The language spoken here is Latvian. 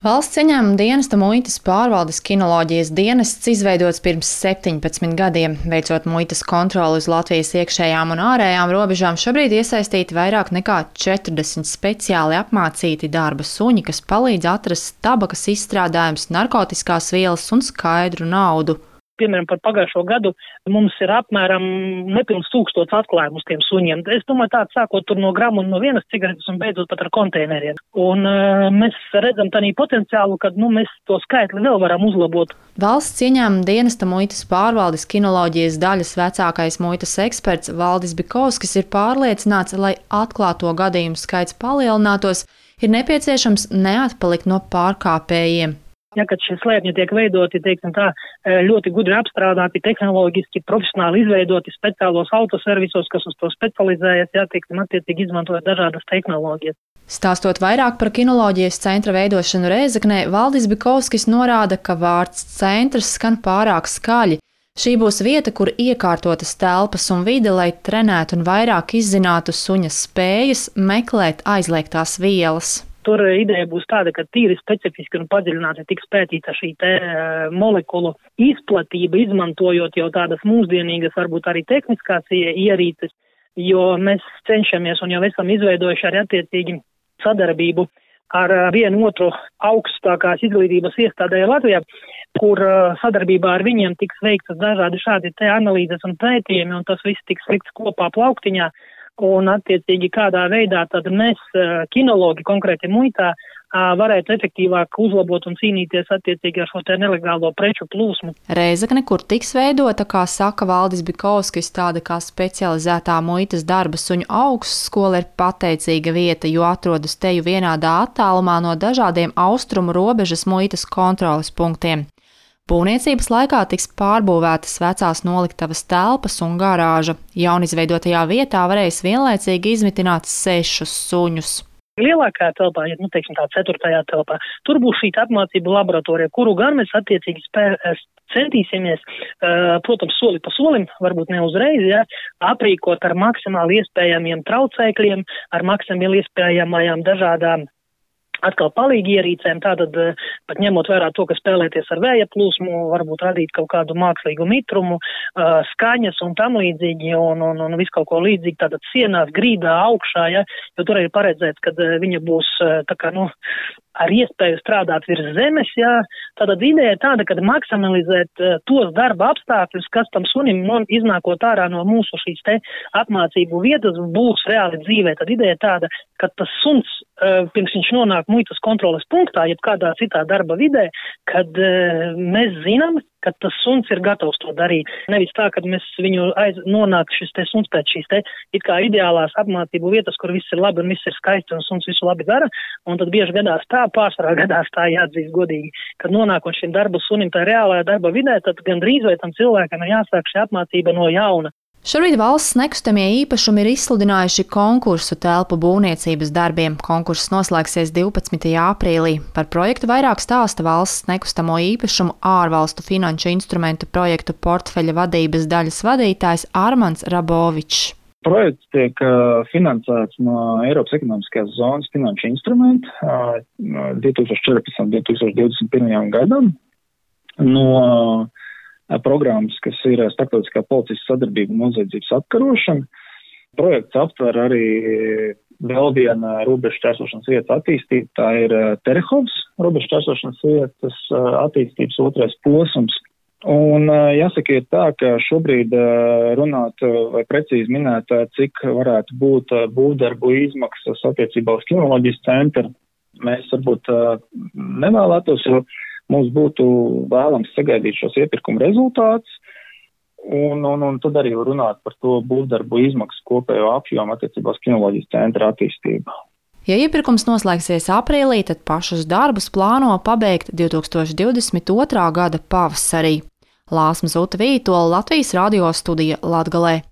Valsts ieņēmuma dienesta muitas pārvaldes kinoloģijas dienests izveidots pirms 17 gadiem. Veicot muitas kontroli uz Latvijas iekšējām un ārējām robežām, šobrīd iesaistīti vairāk nekā 40 speciāli apmācīti darba suņi, kas palīdz atrast tabakas izstrādājumus, narkotiskās vielas un skaidru naudu. Piemēram, par pagājušo gadu mums ir apmēram nepilns 1000 atklājumu uz tiem suņiem. Es domāju, tāds sākot tur no grama un no vienas cigaretes un beidzot pat ar konteineriem. Un mēs redzam tādā potenciālu, ka mēs to skaitli vēl varam uzlabot. Valsts ieņēmuma dienesta muitas pārvaldes kinoloģijas daļas vecākais muitas eksperts Valdis Bikovskis ir pārliecināts, lai atklāto gadījumu skaits palielinātos, ir nepieciešams neatpalikt no pārkāpējiem. Ja, kad šie slēpņi tiek veidoti, ļoti gudri apstrādāti, tehnoloģiski, profesionāli izveidoti speciālos autoservisos, kas uz to specializējas, attiecīgi izmantojot dažādas tehnoloģijas. Stāstot vairāk par kinoloģijas centra veidošanu Rēzeknē, Valdis Bikovskis norāda, ka vārds centrs skan pārāk skaļi. Šī būs vieta, kur iekārtotas telpas un vide, lai trenētu un vairāk izzinātu suņa spējas meklēt aizliegtās vielas. Tur ideja būs tāda, ka tīri specifiski un padziļināti tiks pētīta šī molekulu izplatība, izmantojot jau tādas mūsdienīgas, varbūt arī tehniskās ierīces, jo mēs cenšamies un jau esam izveidojuši arī attiecīgi sadarbību ar vienu otru augstākās izglītības iestādē Latvijā, kur sadarbībā ar viņiem tiks veiktas dažādi šādi analīzes un pētījumi, un tas viss tiks likts kopā plauktiņā. Un, attiecīgi, kādā veidā tad mēs, kinologi, konkrēti muitā, varētu efektīvāk uzlabot un cīnīties attiecīgi ar šo nelegālo preču plūsmu. Rēzekne, kur tiks veidota, kā saka Valdis Bikovskis, tāda kā specializētā muitas darba suņu augstskola, ir pateicīga vieta, jo atrodas teju vienādā attālumā no dažādiem austrumu robežas muitas kontroles punktiem. Būvniecības laikā tiks pārbūvētas vecās noliktavas telpas un garāža. Jaunizveidotajā vietā varēs vienlaicīgi izmitināt 6 suņus. Lielākajā telpā, tā 4. telpā, tur būs šī apmācību laboratorija, kuru gan mēs attiecīgi centīsimies, protams, soli pa solim, varbūt ne uzreiz, aprīkot ar maksimāli iespējamiem traucēkļiem, ar maksimāli iespējamajām dažādām atkal palīgi ierīcēm, tātad pat ņemot vērā to, ka spēlēties ar vēja plūsmu, varbūt radīt kaut kādu mākslīgu mitrumu, skaņas un tam līdzīgi, un visu kaut ko līdzīgi, tātad sienās, grīdā, augšā, jo tur ir paredzēts, ka viņa būs ar iespēju strādāt virs zemes, Tātad ideja ir tāda, ka maksimalizēt tos darba apstākļus, kas tam sunim iznākot ārā no mūsu šīs apmācību vietas būs reāli dzīvē. Tad ideja ir tāda, ka tas suns, pirms viņš nonāk muitas kontroles punktā, jeb kādā citā darba vidē, kad mēs zinām, ka tas suns ir gatavs to darīt. Nevis tā, kad mēs viņu nonāk šis suns pēc šīs it kā ideālās apmācību vietas, kur viss ir labi un viss ir skaisti un suns visu labi dara, un tad bieži gadās pārsvarā gadās jāatzīst godīgi, kad nonākot šim darba sunim tā reālajā darba vidē, tad gandrīz vai tam cilvēkam ir jāsāk šī apmācība no jauna. Šobrīd valsts nekustamie īpašumi ir izsludinājuši konkursu telpu būvniecības darbiem. Konkurss noslēgsies 12. aprīlī. Par projektu vairāk stāsta valsts nekustamo īpašumu ārvalstu finanšu instrumentu projektu portfeļa vadības daļas vadītājs Armands Rabovičs. Projekts tiek finansēts no Eiropas ekonomiskās zonas finanšu instrumentu 2014. un 2021. gadam no programmas, kas ir starptautiskā policijas sadarbība un noziedzības apkarošana. Projekts aptver arī vēl viena robežu šķērsošanas vietas attīstība, tā ir Terehovas robežu šķērsošanas vietas attīstības 2. posms. Un jāsaka ir tā, ka šobrīd runāt vai precīzi minēt, cik varētu būt būvdarbu izmaksas attiecībā uz kinoloģijas centru, mēs varbūt nevēlētos, jo mums būtu vēlams sagaidīt šos iepirkuma rezultātus un tad arī runāt par to būvdarbu izmaksu kopējo apjomu attiecībā uz kinoloģijas centra attīstību. Ja iepirkums noslēgsies aprīlī, tad pašus darbus plāno pabeigt 2022. gada pavasarī. Lāsma Zuta Vītola, Latvijas radio studija Latgalē.